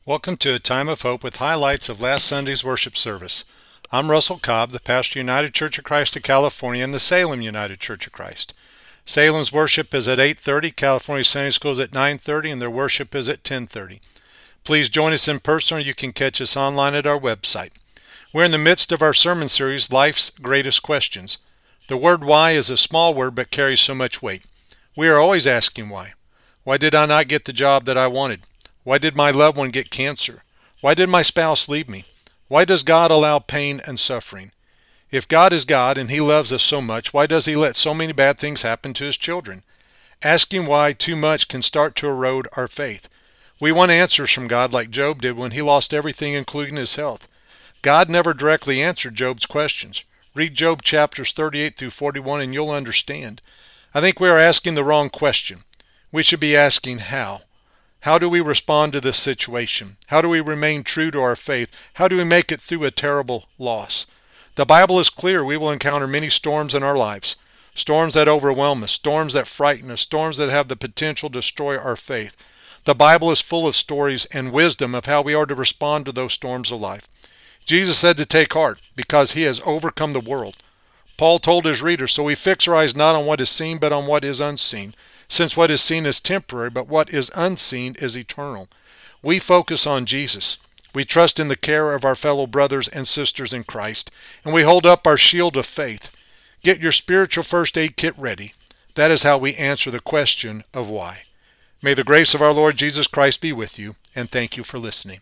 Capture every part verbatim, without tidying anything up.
Welcome to A Time of Hope with highlights of last Sunday's worship service. I'm Russell Cobb, the pastor of United Church of Christ of California and the Salem United Church of Christ. Salem's worship is at eight thirty, California Sunday School is at nine thirty, and their worship is at ten thirty. Please join us in person, or you can catch us online at our website. We're in the midst of our sermon series, Life's Greatest Questions. The word why is a small word but carries so much weight. We are always asking why. Why did I not get the job that I wanted? Why did my loved one get cancer? Why did my spouse leave me? Why does God allow pain and suffering? If God is God and He loves us so much, why does He let so many bad things happen to His children? Asking why too much can start to erode our faith. We want answers from God like Job did when he lost everything, including his health. God never directly answered Job's questions. Read Job chapters thirty-eight through forty-one and you'll understand. I think we are asking the wrong question. We should be asking how. How do we respond to this situation? How do we remain true to our faith? How do we make it through a terrible loss? The Bible is clear we will encounter many storms in our lives. Storms that overwhelm us, storms that frighten us, storms that have the potential to destroy our faith. The Bible is full of stories and wisdom of how we are to respond to those storms of life. Jesus said to take heart because He has overcome the world. Paul told his readers, so we fix our eyes not on what is seen but on what is unseen. Since what is seen is temporary, but what is unseen is eternal. We focus on Jesus. We trust in the care of our fellow brothers and sisters in Christ, and we hold up our shield of faith. Get your spiritual first aid kit ready. That is how we answer the question of why. May the grace of our Lord Jesus Christ be with you, and thank you for listening.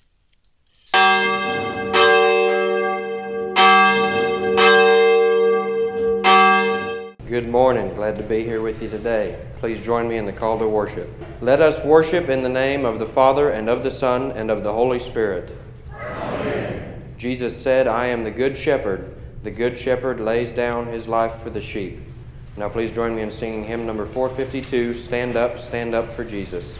Good morning. Glad to be here with you today. Please join me in the call to worship. Let us worship in the name of the Father, and of the Son, and of the Holy Spirit. Amen. Jesus said, I am the good shepherd. The good shepherd lays down his life for the sheep. Now please join me in singing hymn number four fifty-two, Stand Up, Stand Up for Jesus.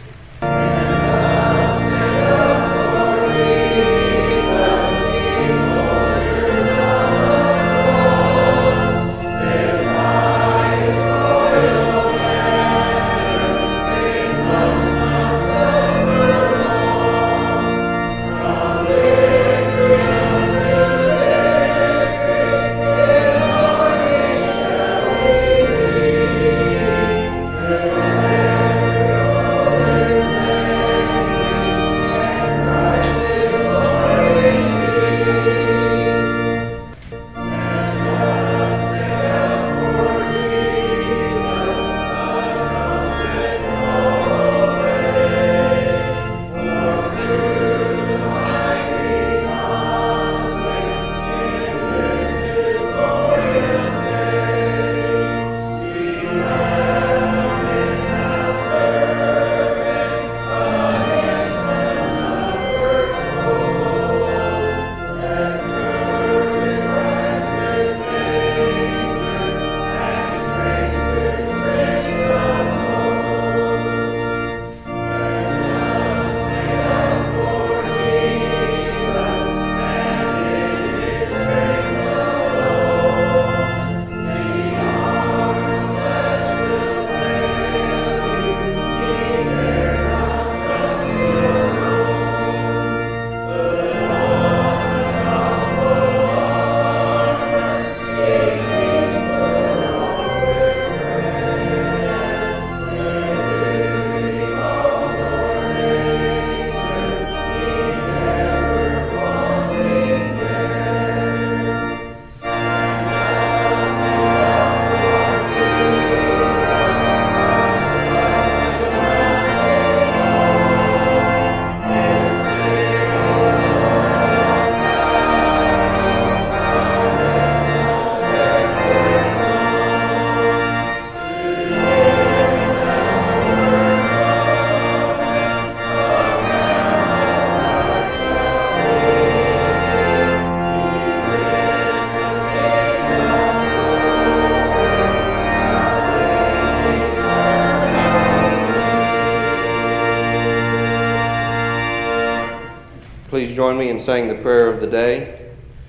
Please join me in saying the prayer of the day.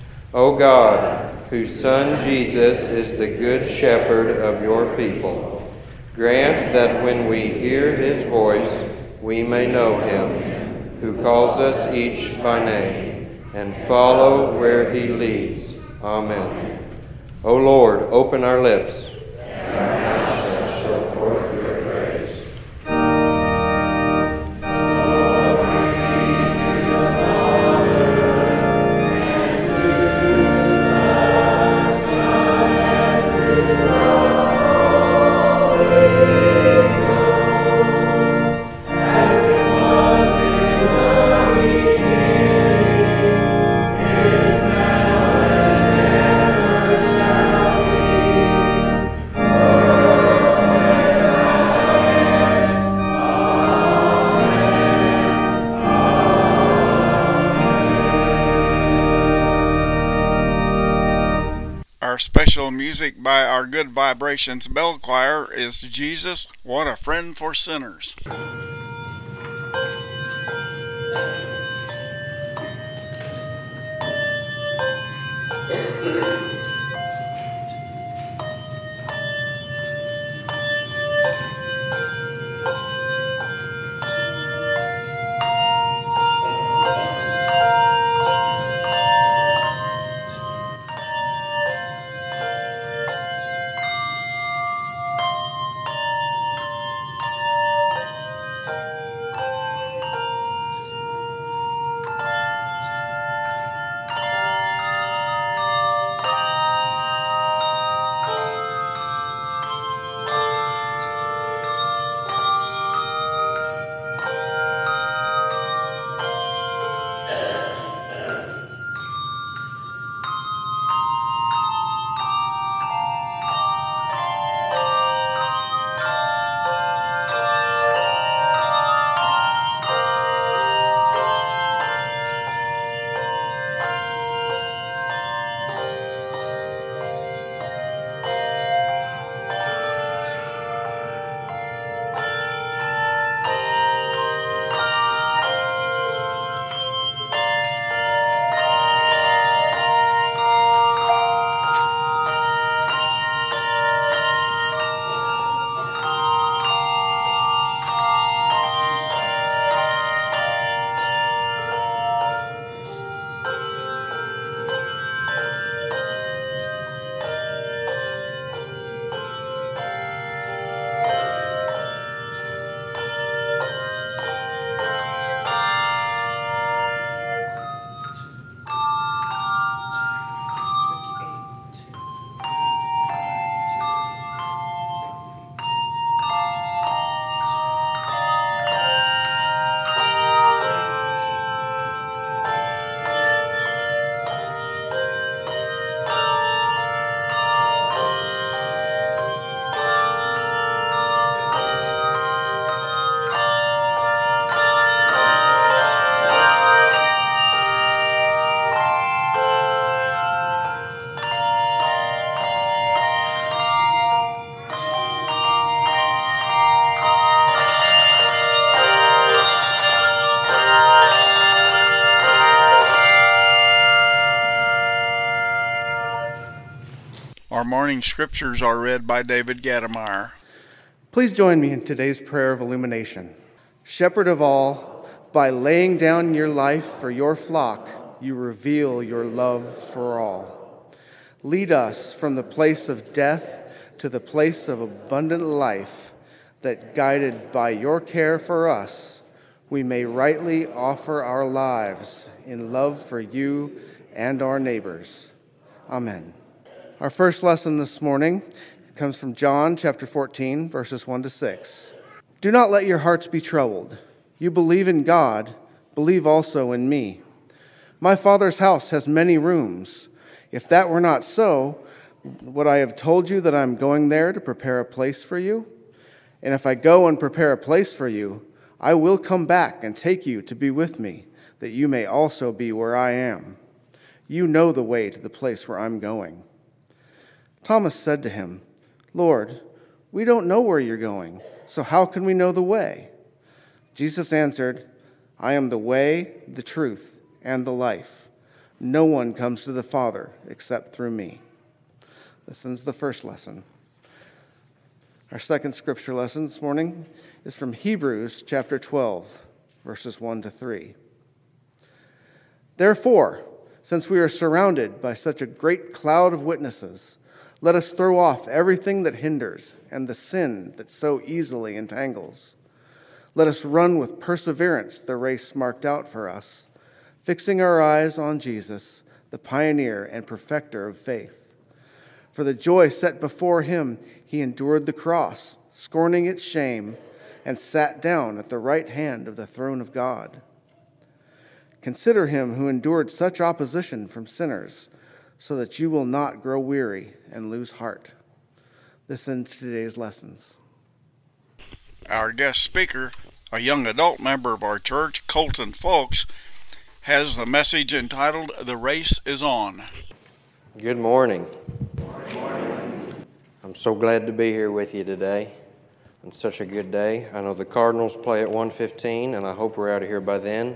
O God, whose Son Jesus is the good shepherd of your people, grant that when we hear his voice, we may know him. who calls us each by name, and follow where he leads. Amen. O Lord, open our lips, and our mouth shall show forth your praise. Our special music by our Good Vibrations Bell Choir is Jesus, What a Friend for Sinners. Our morning scriptures are read by David Gattemeyer. Please join me in today's prayer of illumination. Shepherd of all, by laying down your life for your flock, you reveal your love for all. Lead us from the place of death to the place of abundant life, that guided by your care for us, we may rightly offer our lives in love for you and our neighbors. Amen. Our first lesson this morning comes from John chapter fourteen, verses one to six. Do not let your hearts be troubled. You believe in God, believe also in me. My Father's house has many rooms. If that were not so, would I have told you that I am going there to prepare a place for you? And if I go and prepare a place for you, I will come back and take you to be with me, that you may also be where I am. You know the way to the place where I'm going. Thomas said to him, Lord, we don't know where you're going, so how can we know the way? Jesus answered, I am the way, the truth, and the life. No one comes to the Father except through me. This ends the first lesson. Our second scripture lesson this morning is from Hebrews chapter twelve. verses one to three. Therefore, since we are surrounded by such a great cloud of witnesses, let us throw off everything that hinders and the sin that so easily entangles. Let us run with perseverance the race marked out for us, fixing our eyes on Jesus, the pioneer and perfecter of faith. For the joy set before him, he endured the cross, scorning its shame, and sat down at the right hand of the throne of God. Consider him who endured such opposition from sinners, so that you will not grow weary and lose heart. This ends today's lessons. Our guest speaker, a young adult member of our church, Colton Folks, has the message entitled, "The Race is On." Good morning. Good morning. I'm so glad to be here with you today. It's such a good day. I know the Cardinals play at one fifteen, and I hope we're out of here by then.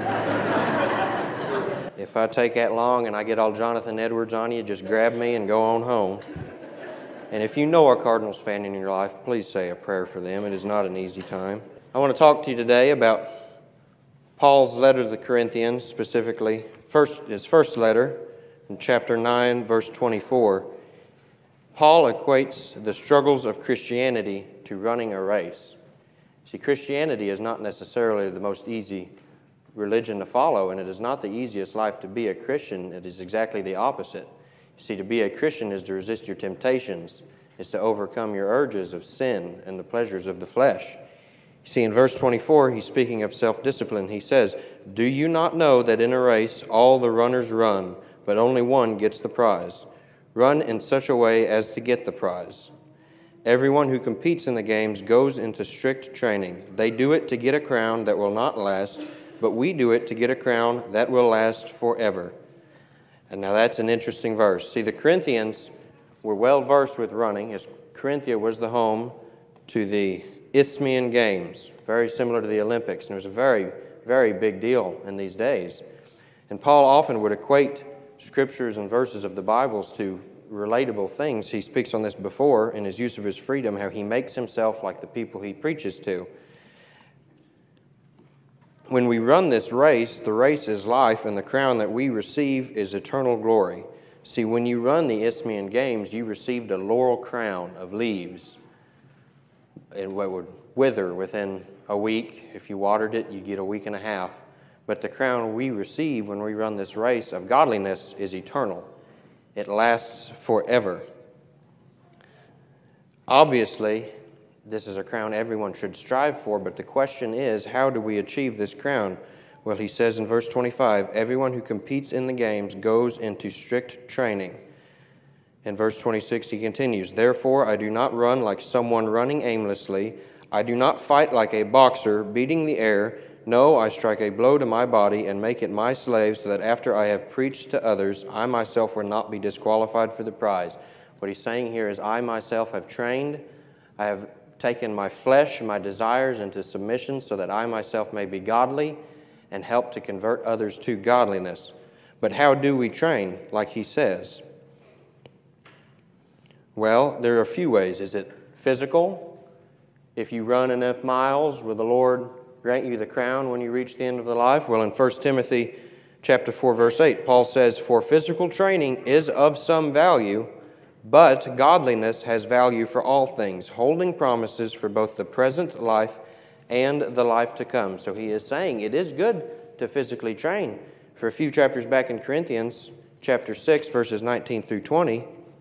If I take that long and I get all Jonathan Edwards on you, just grab me and go on home. And if you know a Cardinals fan in your life, please say a prayer for them. It is not an easy time. I want to talk to you today about Paul's letter to the Corinthians, specifically first, his first letter in chapter nine, verse twenty-four. Paul equates the struggles of Christianity to running a race. See, Christianity is not necessarily the most easy religion to follow, and it is not the easiest life to be a Christian. It is exactly the opposite. You see, to be a Christian is to resist your temptations, is to overcome your urges of sin and the pleasures of the flesh. You see, in verse twenty-four, he's speaking of self-discipline. He says, "Do you not know that in a race all the runners run, but only one gets the prize? Run in such a way as to get the prize. Everyone who competes in the games goes into strict training. They do it to get a crown that will not last, but we do it to get a crown that will last forever." And now that's an interesting verse. See, the Corinthians were well versed with running, as Corinthia was the home to the Isthmian Games, very similar to the Olympics, and it was a very, very big deal in these days. And Paul often would equate scriptures and verses of the Bibles to relatable things. He speaks on this before in his use of his freedom, how he makes himself like the people he preaches to. When we run this race, the race is life, and the crown that we receive is eternal glory. See, when you run the Isthmian Games, you received a laurel crown of leaves. It would wither within a week. If you watered it, you get a week and a half. But the crown we receive when we run this race of godliness is eternal. It lasts forever. Obviously, this is a crown everyone should strive for, but the question is, how do we achieve this crown? Well, he says in verse twenty-five, everyone who competes in the games goes into strict training. In verse twenty-six, he continues, "Therefore I do not run like someone running aimlessly. I do not fight like a boxer beating the air. No, I strike a blow to my body and make it my slave, so that after I have preached to others, I myself will not be disqualified for the prize." What he's saying here is, I myself have trained, I have taken my flesh, my desires into submission, so that I myself may be godly and help to convert others to godliness. But how do we train, like he says? Well, there are a few ways. Is it physical? If you run enough miles, will the Lord grant you the crown when you reach the end of the life? Well, in First Timothy chapter four, verse eight, Paul says, "For physical training is of some value, but godliness has value for all things, holding promises for both the present life and the life to come." So he is saying it is good to physically train. For a few chapters back in Corinthians, chapter six, verses nineteen through twenty,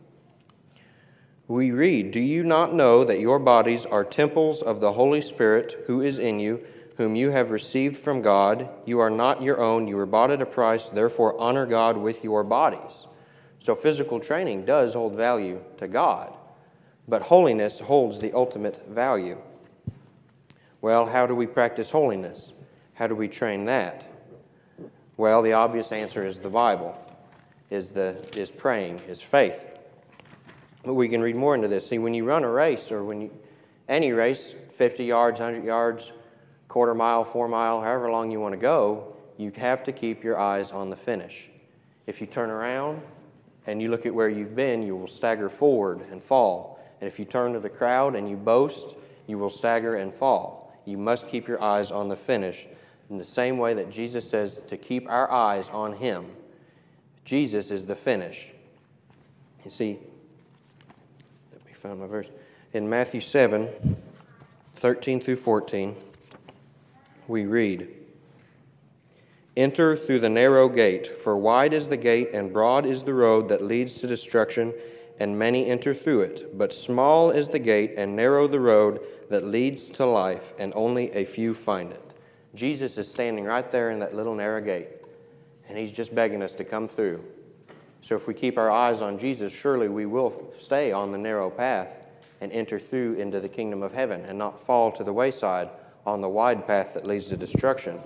we read, "Do you not know that your bodies are temples of the Holy Spirit who is in you, whom you have received from God? You are not your own, you were bought at a price, therefore honor God with your bodies." So physical training does hold value to God, but holiness holds the ultimate value. Well, how do we practice holiness? How do we train that? Well, the obvious answer is the Bible, is the is praying, is faith. But we can read more into this. See, when you run a race, or when you, any race, fifty yards, one hundred yards, quarter mile, four mile, however long you want to go, you have to keep your eyes on the finish. If you turn around and you look at where you've been, you will stagger forward and fall. And if you turn to the crowd and you boast, you will stagger and fall. You must keep your eyes on the finish. in the same way that Jesus says to keep our eyes on Him. Jesus is the finish. You see, let me find my verse. In Matthew seven, thirteen through fourteen, we read, "Enter through the narrow gate, for wide is the gate and broad is the road that leads to destruction, and many enter through it. But small is the gate and narrow the road that leads to life, and only a few find it." Jesus is standing right there in that little narrow gate, and He's just begging us to come through. So if we keep our eyes on Jesus, surely we will stay on the narrow path and enter through into the kingdom of heaven and not fall to the wayside on the wide path that leads to destruction.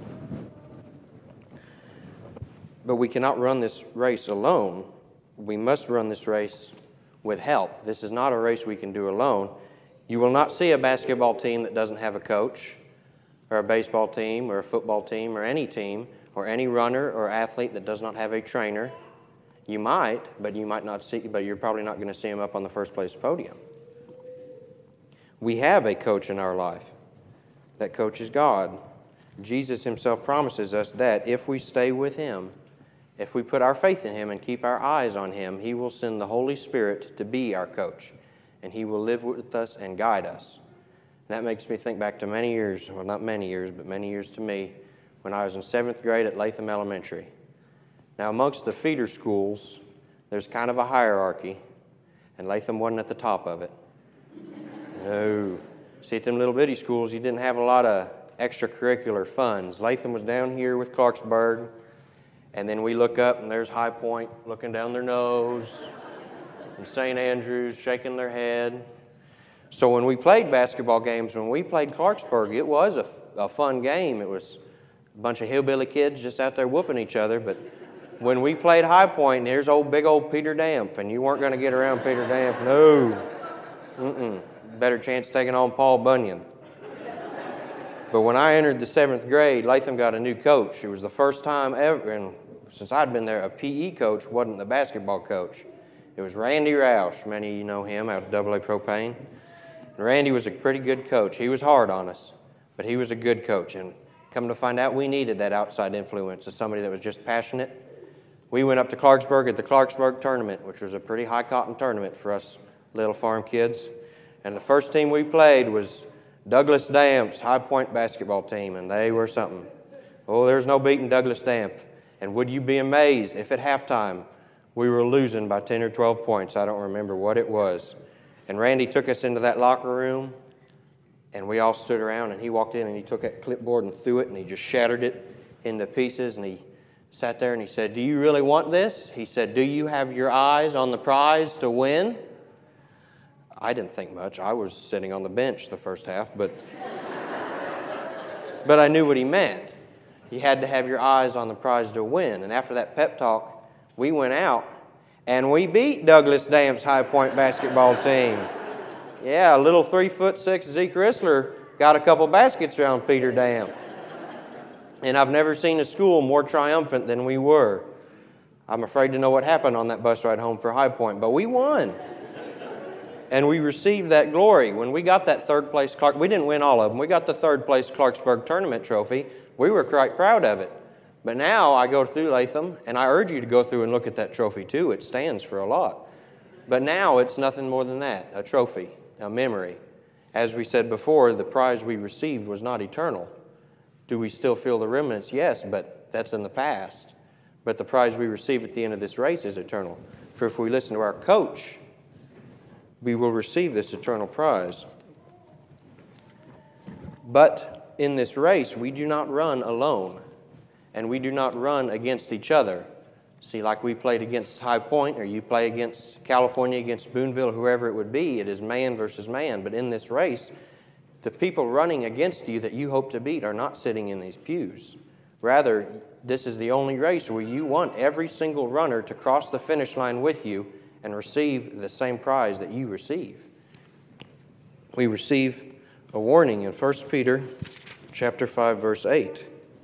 But we cannot run this race alone. We must run this race with help. This is not a race we can do alone. You will not see a basketball team that doesn't have a coach, or a baseball team, or a football team, or any team, or any runner or athlete that does not have a trainer. You might, but you might not see, but you're probably not going to see him up on the first place podium. We have a coach in our life. That coach is God. Jesus Himself promises us that if we stay with Him, if we put our faith in Him and keep our eyes on Him, He will send the Holy Spirit to be our coach, and He will live with us and guide us. And that makes me think back to many years, well, not many years, but many years to me, when I was in seventh grade at Latham Elementary. Now, amongst the feeder schools, there's kind of a hierarchy, and Latham wasn't at the top of it. No. See, at them little bitty schools, you didn't have a lot of extracurricular funds. Latham was down here with Clarksburg, and then we look up, and there's High Point looking down their nose, and Saint Andrews shaking their head. So when we played basketball games, when we played Clarksburg, it was a, a fun game. It was a bunch of hillbilly kids just out there whooping each other, but when we played High Point, there's old big old Peter Damp, and you weren't going to get around Peter Damp. No. Mm-mm. Better chance taking on Paul Bunyan. But when I entered the seventh grade, Latham got a new coach. It was the first time ever, and since I'd been there, a P E coach wasn't the basketball coach. It was Randy Roush. Many of you know him out of Double A Propane. And Randy was a pretty good coach. He was hard on us, but he was a good coach. And come to find out, we needed that outside influence of somebody that was just passionate. We went up to Clarksburg at the Clarksburg tournament, which was a pretty high-cotton tournament for us little farm kids. And the first team we played was Douglas Damp's High Point basketball team, and they were something. Oh, there's no beating Douglas Damp. And would you be amazed if at halftime we were losing by ten or twelve points? I don't remember what it was. And Randy took us into that locker room, and we all stood around, and he walked in, and he took that clipboard and threw it, and he just shattered it into pieces, and he sat there, and he said, "Do you really want this?" He said, "Do you have your eyes on the prize to win?" I didn't think much. I was sitting on the bench the first half, but but I knew what he meant. You had to have your eyes on the prize to win. And after that pep talk, we went out, and we beat Douglas Damp's High Point basketball team. Yeah, a little three foot six Zeke Chrysler got a couple baskets around Peter Damp. And I've never seen a school more triumphant than we were. I'm afraid to know what happened on that bus ride home for High Point, but we won. And we received that glory. When we got that third place, Clark, we didn't win all of them. We got the third place Clarksburg tournament trophy. We were quite proud of it. But now I go through Latham, and I urge you to go through and look at that trophy too. It stands for a lot. But now it's nothing more than that, a trophy, a memory. As we said before, the prize we received was not eternal. Do we still feel the remnants? Yes, but that's in the past. But the prize we receive at the end of this race is eternal. For if we listen to our coach, we will receive this eternal prize. But in this race, we do not run alone, and we do not run against each other. See, like we played against High Point, or you play against California, against Boonville, whoever it would be, it is man versus man. But in this race, the people running against you that you hope to beat are not sitting in these pews. Rather, this is the only race where you want every single runner to cross the finish line with you and receive the same prize that you receive. We receive a warning in First Peter chapter five, verse eight.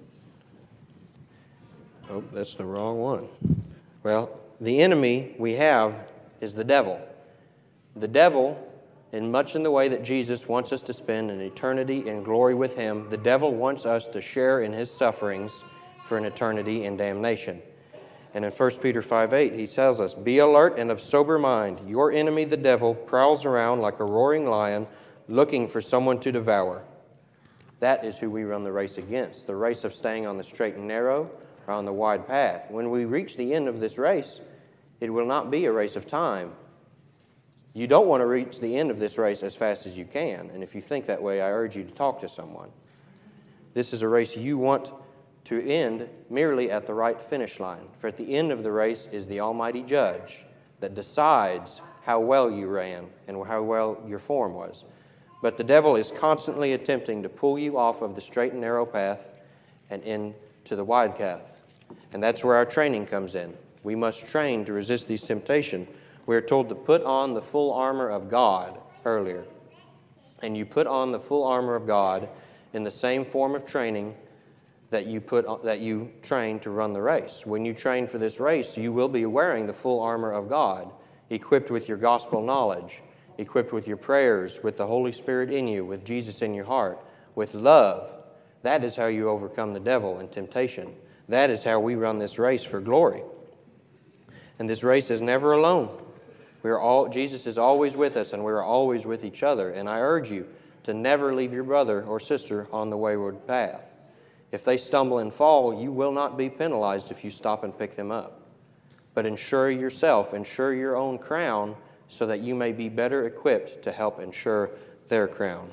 Oh, that's the wrong one. Well, the enemy we have is the devil. The devil And much in the way that Jesus wants us to spend an eternity in glory with Him, the devil wants us to share in His sufferings for an eternity in damnation. And in First Peter five eight, he tells us, "Be alert and of sober mind. Your enemy, the devil, prowls around like a roaring lion, looking for someone to devour." That is who we run the race against, the race of staying on the straight and narrow or on the wide path. When we reach the end of this race, it will not be a race of time. You don't want to reach the end of this race as fast as you can, and if you think that way, I urge you to talk to someone. This is a race you want to end merely at the right finish line, for at the end of the race is the Almighty Judge that decides how well you ran and how well your form was. But the devil is constantly attempting to pull you off of the straight and narrow path and into the wide path. And that's where our training comes in. We must train to resist these temptations. We are told to put on the full armor of God earlier. And you put on the full armor of God in the same form of training that you put on, that you train to run the race. When you train for this race, you will be wearing the full armor of God, equipped with your gospel knowledge, equipped with your prayers, with the Holy Spirit in you, with Jesus in your heart, with love. That is how you overcome the devil and temptation. That is how we run this race for glory. And this race is never alone. We are all, Jesus is always with us, and we are always with each other. And I urge you to never leave your brother or sister on the wayward path. If they stumble and fall, you will not be penalized if you stop and pick them up. But ensure yourself, ensure your own crown, so that you may be better equipped to help ensure their crown.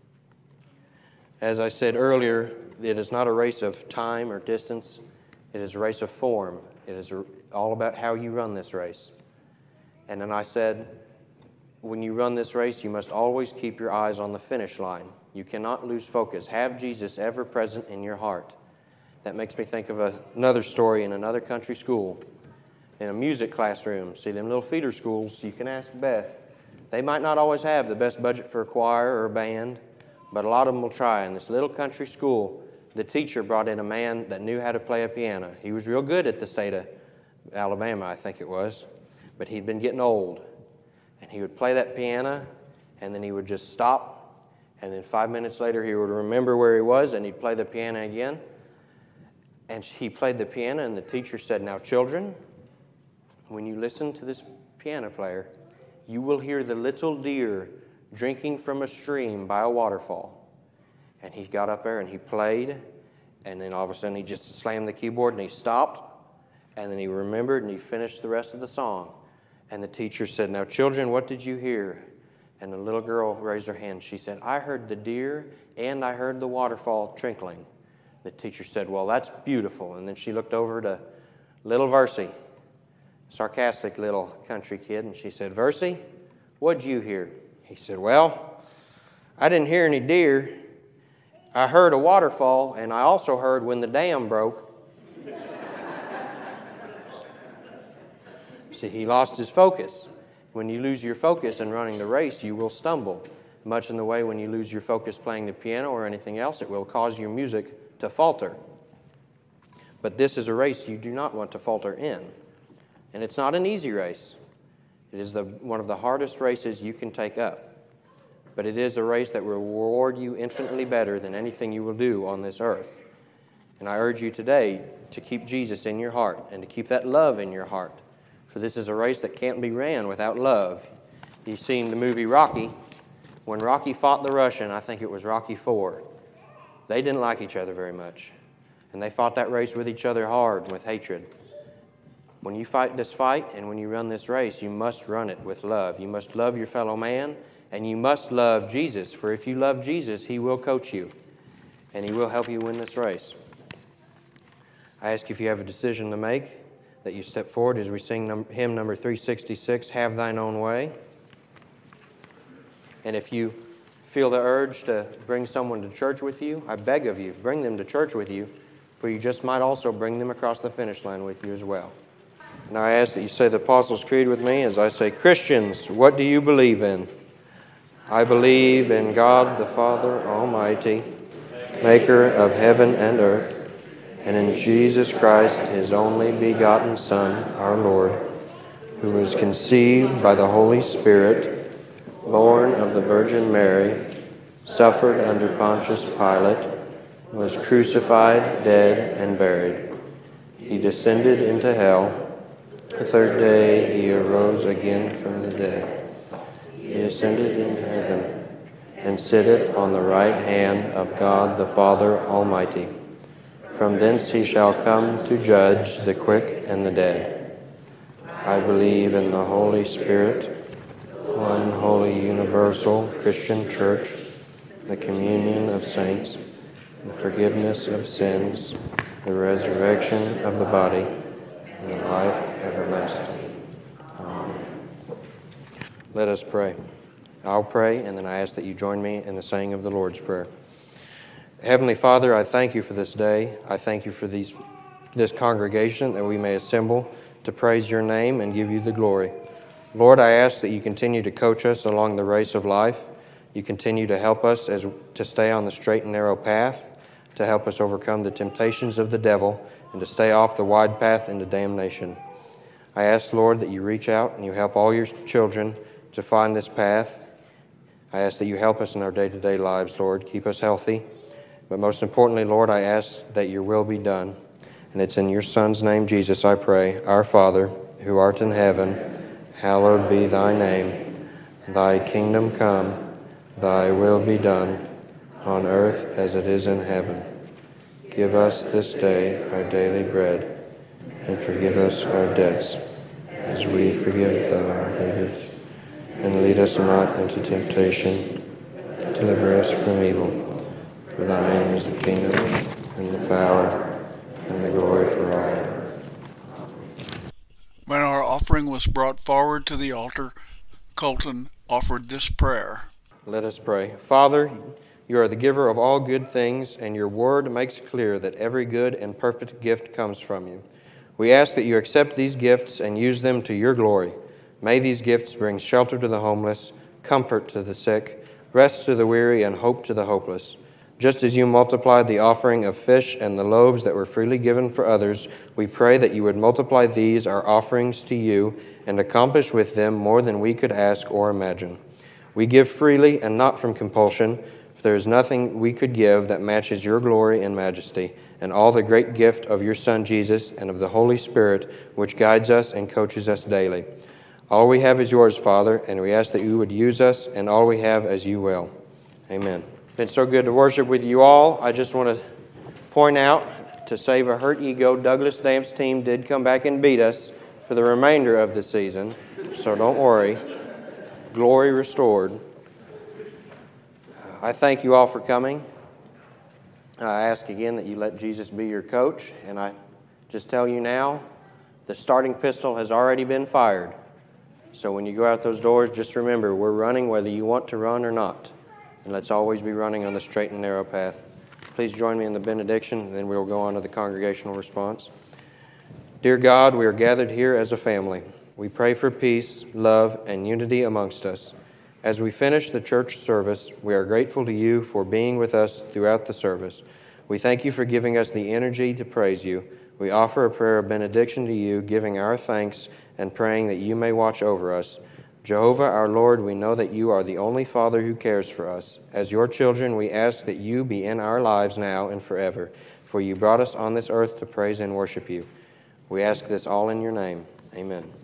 As I said earlier, it is not a race of time or distance. It is a race of form. It is all about how you run this race. And then I said, when you run this race, you must always keep your eyes on the finish line. You cannot lose focus. Have Jesus ever present in your heart. That makes me think of a, another story in another country school. In a music classroom, see them little feeder schools, you can ask Beth. They might not always have the best budget for a choir or a band, but a lot of them will try. In this little country school, the teacher brought in a man that knew how to play a piano. He was real good at the state of Alabama, I think it was, but he'd been getting old. And he would play that piano, and then he would just stop, and then five minutes later he would remember where he was, and he'd play the piano again. And he played the piano, and the teacher said, "Now, children, when you listen to this piano player, you will hear the little deer drinking from a stream by a waterfall." And he got up there and he played, and then all of a sudden he just slammed the keyboard and he stopped, and then he remembered and he finished the rest of the song. And the teacher said, "Now, children, what did you hear?" And the little girl raised her hand. She said, "I heard the deer and I heard the waterfall trickling." The teacher said, "Well, that's beautiful." And then she looked over to little Versi, sarcastic little country kid, and she said, "Versi, what'd you hear?" He said, "Well, I didn't hear any deer. I heard a waterfall, and I also heard when the dam broke." See, he lost his focus. When you lose your focus in running the race, you will stumble. Much in the way when you lose your focus playing the piano or anything else, it will cause your music to falter. But this is a race you do not want to falter in. And it's not an easy race. It is the, one of the hardest races you can take up. But it is a race that will reward you infinitely better than anything you will do on this earth. And I urge you today to keep Jesus in your heart and to keep that love in your heart. For this is a race that can't be ran without love. You've seen the movie Rocky. When Rocky fought the Russian, I think it was Rocky four, they didn't like each other very much. And they fought that race with each other hard, with hatred. When you fight this fight and when you run this race, you must run it with love. You must love your fellow man, and you must love Jesus. For if you love Jesus, He will coach you, and He will help you win this race. I ask you if you have a decision to make, that you step forward as we sing num- hymn number three sixty-six, "Have Thine Own Way." And if you feel the urge to bring someone to church with you, I beg of you, bring them to church with you, for you just might also bring them across the finish line with you as well. Now I ask that you say the Apostles' Creed with me as I say, "Christians, what do you believe in?" "I believe in God the Father Almighty, maker of heaven and earth, and in Jesus Christ, His only begotten Son, our Lord, who was conceived by the Holy Spirit, born of the Virgin Mary, suffered under Pontius Pilate, was crucified, dead, and buried. He descended into hell. The third day he arose again from the dead. He ascended into heaven, and sitteth on the right hand of God the Father Almighty. From thence he shall come to judge the quick and the dead. I believe in the Holy Spirit, one holy universal Christian church, the communion of saints, the forgiveness of sins, the resurrection of the body, and the life everlasting. Amen. Let us pray. I'll pray, and then I ask that you join me in the saying of the Lord's Prayer. Heavenly Father, I thank you for this day. I thank you for these, this congregation, that we may assemble to praise your name and give you the glory. Lord, I ask that you continue to coach us along the race of life. You continue to help us as to stay on the straight and narrow path, to help us overcome the temptations of the devil, and to stay off the wide path into damnation. I ask, Lord, that you reach out and you help all your children to find this path. I ask that you help us in our day-to-day lives, Lord. Keep us healthy. But most importantly, Lord, I ask that your will be done. And it's in your Son's name, Jesus, I pray. Our Father, who art in heaven, hallowed be thy name. Thy kingdom come, thy will be done, on earth as it is in heaven. Give us this day our daily bread, and forgive us our debts, as we forgive our debtors. And lead us not into temptation, deliver us from evil. For thine is the kingdom, and the power, and the glory for all ever. When our offering was brought forward to the altar, Colton offered this prayer. Let us pray. Father, you are the giver of all good things, and your word makes clear that every good and perfect gift comes from you. We ask that you accept these gifts and use them to your glory. May these gifts bring shelter to the homeless, comfort to the sick, rest to the weary, and hope to the hopeless. Just as you multiplied the offering of fish and the loaves that were freely given for others, we pray that you would multiply these, our offerings to you, and accomplish with them more than we could ask or imagine. We give freely and not from compulsion, for there is nothing we could give that matches your glory and majesty, and all the great gift of your Son Jesus and of the Holy Spirit, which guides us and coaches us daily. All we have is yours, Father, and we ask that you would use us and all we have as you will. Amen. It's so good to worship with you all. I just want to point out, to save a hurt ego, Douglas Damp's team did come back and beat us for the remainder of the season, so don't worry. Glory restored. I thank you all for coming. I ask again that you let Jesus be your coach, and I just tell you now, the starting pistol has already been fired. So when you go out those doors, just remember, we're running whether you want to run or not. And let's always be running on the straight and narrow path. Please join me in the benediction, and then we'll go on to the congregational response. Dear God, we are gathered here as a family. We pray for peace, love, and unity amongst us. As we finish the church service, we are grateful to you for being with us throughout the service. We thank you for giving us the energy to praise you. We offer a prayer of benediction to you, giving our thanks and praying that you may watch over us. Jehovah, our Lord, we know that you are the only Father who cares for us. As your children, we ask that you be in our lives now and forever, for you brought us on this earth to praise and worship you. We ask this all in your name. Amen.